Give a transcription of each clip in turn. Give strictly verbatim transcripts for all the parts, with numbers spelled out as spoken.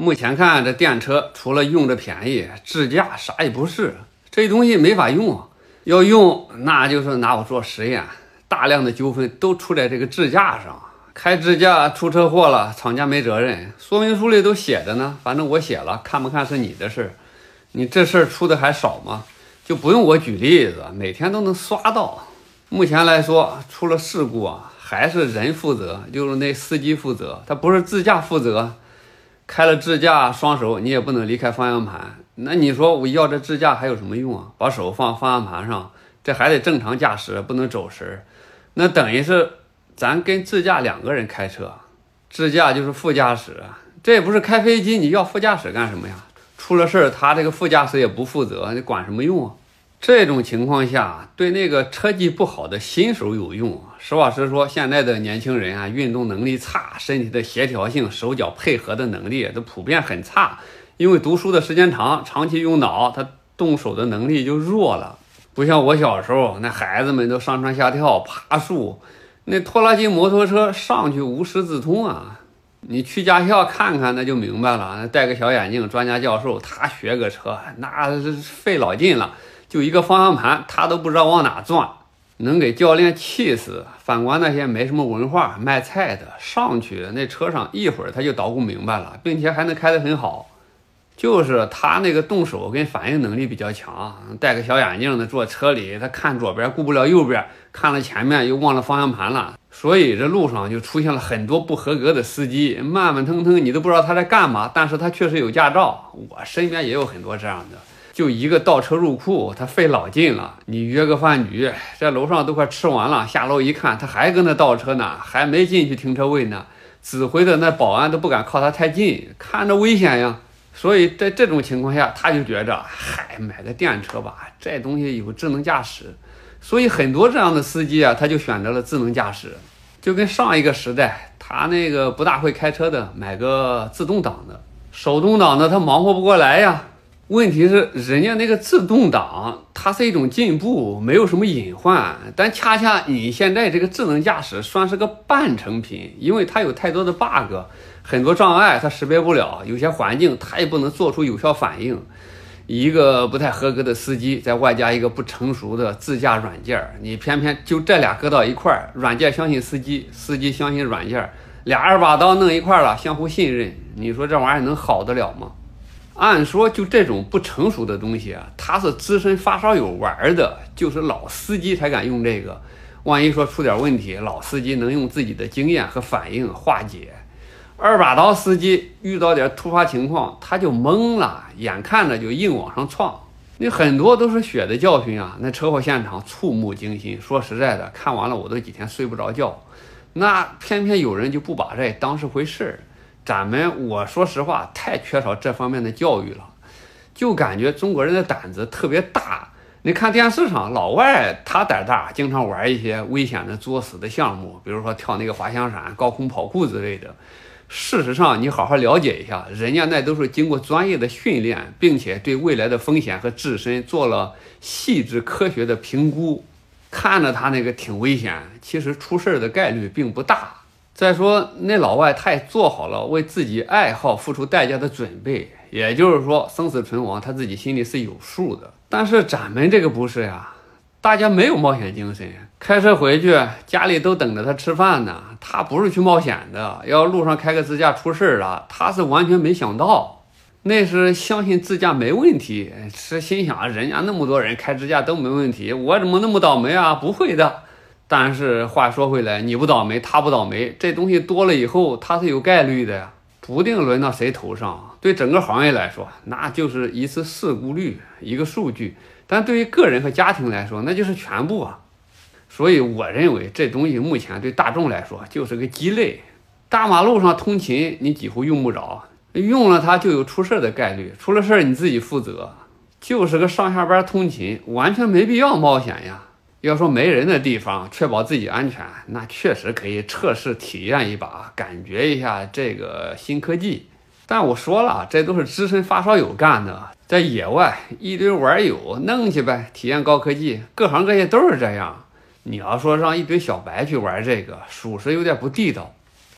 目前看这电车除了用着便宜，智驾啥也不是，这东西没法用啊。要用那就是拿我做实验，大量的纠纷都出在这个智驾上。开智驾出车祸了，厂家没责任，说明书里都写着呢，反正我写了，看不看是你的事。你这事儿出的还少吗？就不用我举例子，每天都能刷到。目前来说，出了事故啊，还是人负责，就是那司机负责，他不是自驾负责。开了智驾，双手你也不能离开方向盘，那你说我要这智驾还有什么用啊？把手放方向盘上，这还得正常驾驶，不能走神。那等于是咱跟智驾两个人开车，智驾就是副驾驶，这也不是开飞机，你要副驾驶干什么呀？出了事儿，他这个副驾驶也不负责，你管什么用啊？这种情况下，对那个车技不好的新手有用。实话实说，现在的年轻人啊，运动能力差，身体的协调性、手脚配合的能力都普遍很差。因为读书的时间长，长期用脑，他动手的能力就弱了。不像我小时候，那孩子们都上蹿下跳、爬树，那拖拉机、摩托车上去无师自通啊。你去驾校看看，那就明白了。戴个小眼镜，专家教授他学个车，那是费老劲了。就一个方向盘，他都不知道往哪转，能给教练气死。反观那些没什么文化卖菜的，上去那车上一会儿他就捣鼓明白了，并且还能开得很好。就是他那个动手跟反应能力比较强，戴个小眼镜的坐车里，他看左边顾不了右边，看了前面又忘了方向盘了。所以这路上就出现了很多不合格的司机，慢慢腾腾你都不知道他在干嘛，但是他确实有驾照。我身边也有很多这样的。就一个倒车入库，他费老劲了。你约个饭局，在楼上都快吃完了，下楼一看，他还跟那倒车呢，还没进去停车位呢。指挥的那保安都不敢靠他太近，看着危险呀。所以在这种情况下，他就觉着，嗨，买个电车吧，这东西有智能驾驶。所以很多这样的司机啊，他就选择了智能驾驶。就跟上一个时代，他那个不大会开车的，买个自动挡的，手动挡的他忙活不过来呀。问题是人家那个自动挡它是一种进步，没有什么隐患，但恰恰你现在这个智能驾驶算是个半成品，因为它有太多的 bug， 很多障碍它识别不了，有些环境它也不能做出有效反应。一个不太合格的司机，再外加一个不成熟的自驾软件，你偏偏就这俩搁到一块儿，软件相信司机，司机相信软件，俩二把刀弄一块了，相互信任，你说这玩意儿能好得了吗？按说就这种不成熟的东西啊，它是资深发烧友玩的，就是老司机才敢用这个。万一说出点问题，老司机能用自己的经验和反应化解。二把刀司机遇到点突发情况，他就懵了，眼看着就硬往上撞。你很多都是血的教训啊！那车祸现场触目惊心，说实在的，看完了我都几天睡不着觉。那偏偏有人就不把这当是回事。咱们我说实话太缺少这方面的教育了，就感觉中国人的胆子特别大。你看电视上老外他胆大，经常玩一些危险的作死的项目，比如说跳那个滑翔伞、高空跑酷之类的。事实上你好好了解一下，人家那都是经过专业的训练，并且对未来的风险和自身做了细致科学的评估。看着他那个挺危险，其实出事的概率并不大。再说那老外他也做好了为自己爱好付出代价的准备，也就是说生死存亡他自己心里是有数的。但是咱们这个不是呀，大家没有冒险精神，开车回去家里都等着他吃饭呢，他不是去冒险的。要路上开个自驾出事了，他是完全没想到，那是相信自驾没问题，是心想人家那么多人开自驾都没问题，我怎么那么倒霉啊？不会的。但是话说回来，你不倒霉他不倒霉，这东西多了以后它是有概率的呀，不定轮到谁头上。对整个行业来说，那就是一次事故率，一个数据，但对于个人和家庭来说，那就是全部啊。所以我认为这东西目前对大众来说就是个鸡肋。大马路上通勤你几乎用不着，用了它就有出事的概率，出了事你自己负责，就是个上下班通勤，完全没必要冒险呀。要说没人的地方确保自己安全，那确实可以测试体验一把，感觉一下这个新科技。但我说了，这都是资深发烧友干的，在野外一堆玩友弄去呗，体验高科技，各行各业都是这样。你要说让一堆小白去玩这个，属实有点不地道。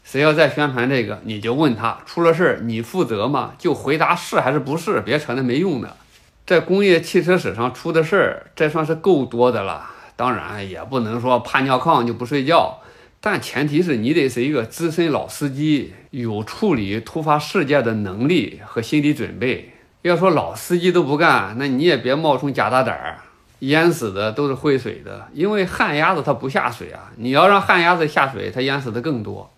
谁要再宣传这个，你就问他出了事儿你负责吗？就回答是还是不是，别扯那没用的。在工业汽车史上出的事儿，这算是够多的了。当然也不能说趴尿炕就不睡觉，但前提是你得是一个资深老司机，有处理突发事件的能力和心理准备。要说老司机都不干，那你也别冒充假大胆儿。淹死的都是会水的，因为旱鸭子它不下水啊，你要让旱鸭子下水，它淹死的更多。